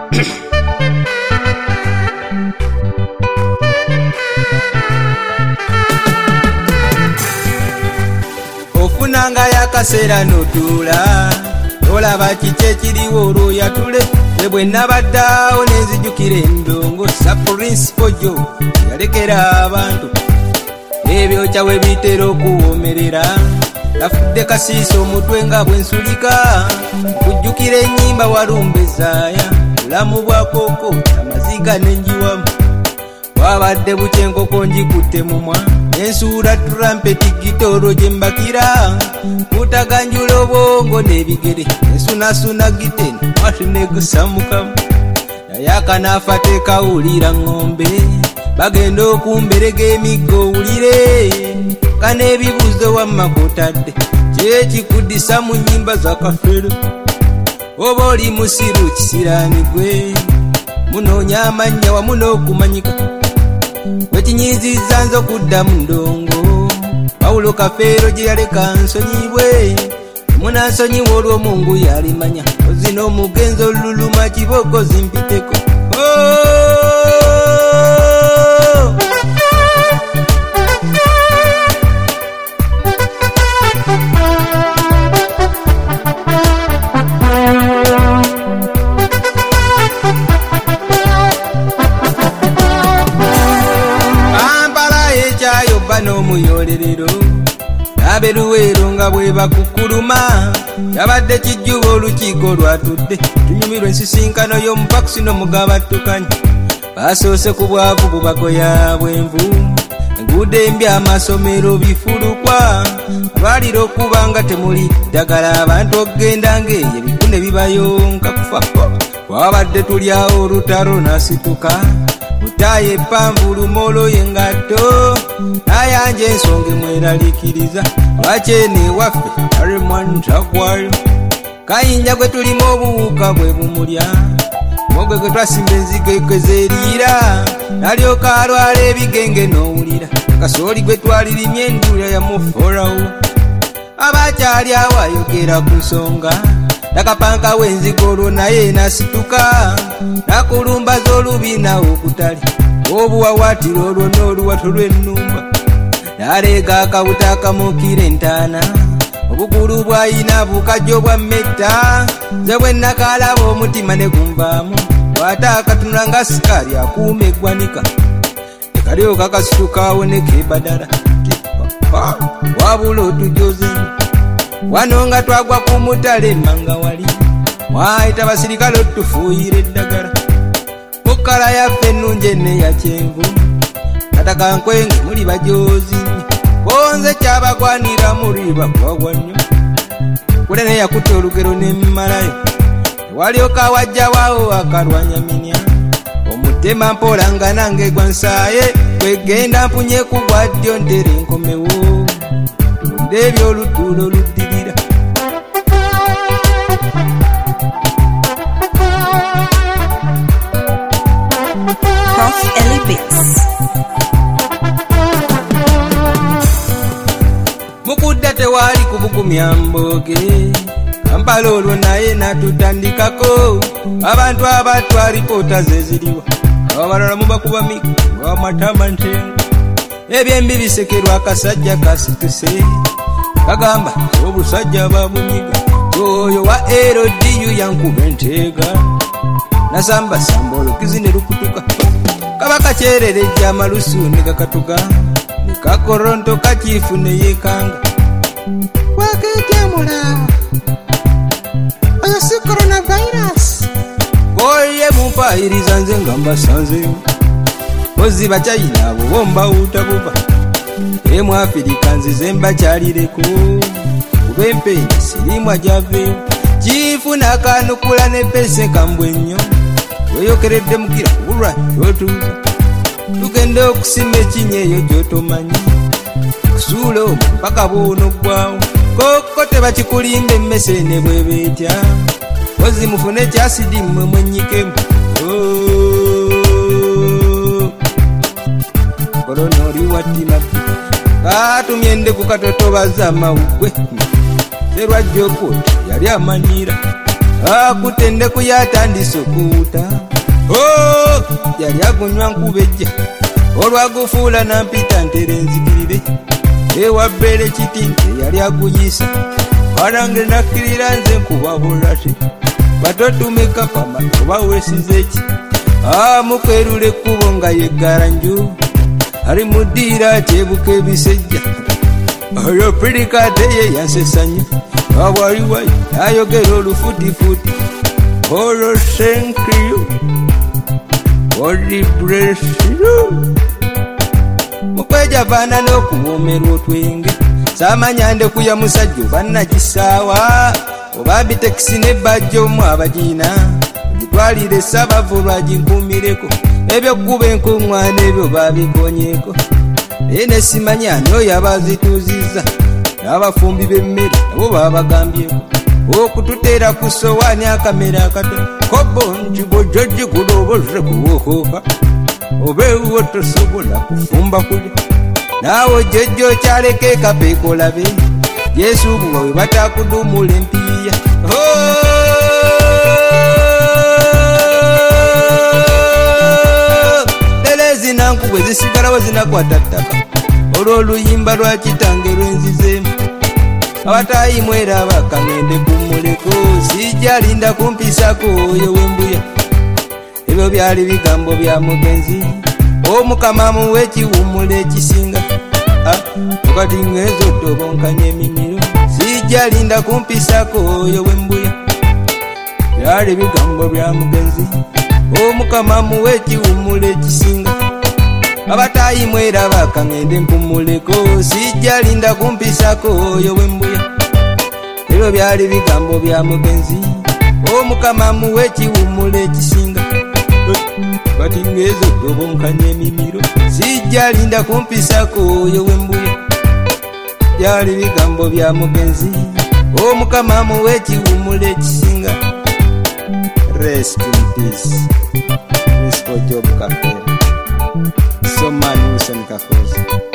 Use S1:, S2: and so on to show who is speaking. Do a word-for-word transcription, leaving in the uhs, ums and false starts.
S1: Ofunanga yakasera notula olaba kike kiriwo olwo yatule bwe nabaddawo nenzijukira endongo sa principal jo yalekera abantu ebyo kyawe bitera okuwomerera nafudde kasiisa omutwe nga bwensulika kujjukira ennyimba walumbezaaya bulamu bwa koko amaziga nenjiwamu wabadde buke enkoko njikutte mumwa nensuula turampeti gitoro gye mbakira kutaganjula obwongo n'ebigere nensunasuna giteni mwati negusamukamu naye akanaafa tekawulira ng'ombe bagenda okumberega emiggo owulire kana ebibuuzo wamma kotadde kyekikuddisa mu nnyimba za kafero oba oli musiru kisiraani gwe munoonya amannya wamu n'okumanyika wekinyiizizza nze okudda mu ndongo Pawulo Kafeero gye yaleka nsonyibwe munansonyiwa olw'omungu yalimanya ozina omugenzi oluluma kiboko zimpiteko n'omuyolerero aberuweero nga bwe bakukuluma yabadde kijjuba olukiiko lwatudde tunyumirwa ensisinkano y'omupakusi n'omugabattukanye basoose ku bwavu bubagoya bwenvu enguudo embi amasomero bifulukwa lwalira okuba nga temuli ddagala abantu okgenda ng'eyo ebikune bibayonka kufako wabadde tulyawo olutalo nasituka mutaye pamvu lumolo yengato ayanje ensonga mweraliikiriza lwakyene waffe arimwantakwayo kayinja gwe tulimu obuwuka bwe bumulya mogwe gwe twasimba enzige kwezeriira nalyoka alwala ebigenge n'owulira kasooli gwe twalirimye endula yamuforawo abakyali awo ayogera ku nsonga nakapanka w'enzigo olwo naye nasituka nakulumba z'olubinawo okutali obuwawatiro olwo n'oluwato lw'ennumba naleega akawuta akamukira entaana obugulu bwayina bukajjo bwa mmetta nze bwe nakalaba omutima ne gunvaamu bw'ata akatunula nga sikaali akuuma eggwanika ekalyoka kasitukawo ne keebadala wabula otujozenyu wano nga twagwa ku mutale manga wali mwayita basirikale otufuuyira eddagala mukkala yaffe ennungi enne ya kyenvu katakankwenga muli bajoozi bonze kyabagwanira muli bakwagwa nnyo kule ne yakutta olugero nemmalayo ewalyoka wajjawaawo akalwanyaminya omutema mpola nga nange gwa nsaaye kwegenda mpunye ku bwa ddyo ntere enkomewo tulunde ebyolutuulo oluddirira
S2: Prof Ellie Beats.
S1: Mukudda tewali kubukumya mboge Kampala olwo naye natutandikako abantu abatwa alipoota zeziriwa abalala mubakuba migo ng'amatama ntengo ebyembi bisekerwa akasajja kasituse kagamba obusajja babunyiga oyo wa L D U yankuba enteega nasamba samba olukizi ne lukutuka kabaka kyererejja amalusu ne gakatuka ne kakoronto kakiifu ne yeekanga wakeetyamulawo oyo si coronavirus oye mumpayiriza nze nga mbasanzeyo ozi bakyayina abo bombawuuta buba emu Afirika nzize mbakyalireko kuba empenya sirimwa gyaveeyo kiifu n'akanukula ne pese kambwe nnyo weyokeredde mukira kubulwa kyotuuza tugende okusima ekinya eyo gyotomanyi kusuula omwo mpaka bwonoggwawo koko tebakikulimba emmese ne bwe beetya ozi mufune ekyasidi mmwe mwennyikemu korona oli wattimabbi kaatumye endeku katotobaza amawugwe serwajja okwota yali amanyira akutende kuyatandise okuwuta oh, yali agunywa nkubejja olwagufuula nampita ntere nzikirire ewabbere kitinte yali aguyisa walange nakkirira nze nkubabulate batotumika kama oba wesize eki amukwerula ekkubo nga yeggala nju ali mudiira atyebuka ebisejja oyo pirikate ye yansesa nnyo abwaliwayo nayogera olufutifuti olo thank you God bless you mukweja vaana n'okuwoomerwa otwenge saamanya ndeku ya musajja oba nakisaawa oba bitekisi n'ebbajja omu abagiina gitwalire esabavu lwaginkuumireko ebyokkuba enkuŋŋaana ebyo baabikonyeko naye ne simanya ani oyo abazituuzizza n'abafumbi b'emmere nabo baabagambyeko okututeera ku sowaani akamera akato kobo nti bwojjojji guloboze kuwokooka oba ewiwo tosobola kufumba kulya naawe jjojja okyaleko ekapeeka olabe yesuubulwa we batakudumula empiiya terezi nankubwe zisigalawo zinakwata ttaka olw'oluyimba lwa kitange lwenzizeemu abatayimwera bakangende kumuleko sijjalinda kumpisako oyo wembuya ebyo byali bigambo bya mugenzi omukama muwe ekiwumula ekisinga okati ngezo tobonkanya emimiro sijjalinda kumpisako oyo wembuya byali bigambo bya mugenzi omukama muwe ekiwumula ekisinga abatayimwera bakangende mpumuleko sijjalinda kumpisako oyo wembuya ebyo byali bigambo bya mugenzi omukama muwe ekiwumula ekisinga kati ngezo tobonkanya emimiro sijjalinda kumpisako oyo wembuya byali bigambo bya mugenzi omukama muwe ekiwumula ekisinga. Rest in peace Principal Job Kafera Soman Hussein Kafozi.